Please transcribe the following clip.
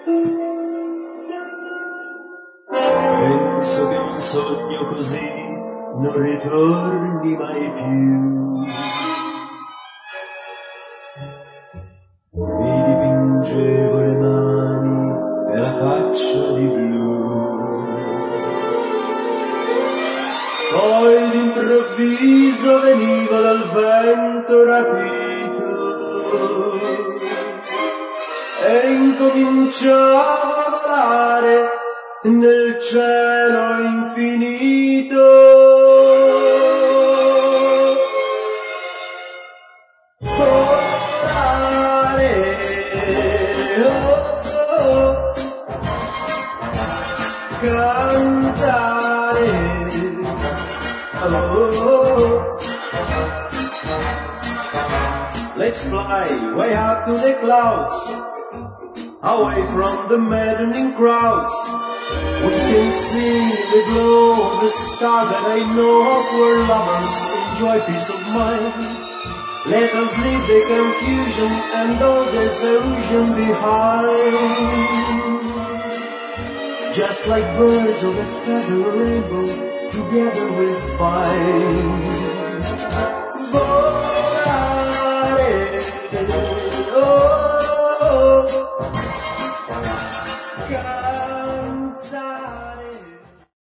Penso che un sogno così non ritorni mai più. Mi dipingevo le mani e la faccia di blu. Poi d'improvviso veniva dal vento rapito e incominciava a volare nel cielo infinito. Volare, oh, oh, cantare, oh. Let's fly way up to the clouds, away from the maddening crowds. We can see the glow of the star that I know of, where lovers enjoy peace of mind. Let us leave the confusion and all disillusion behind. Just like birds of a feather rainbow, together we'll find.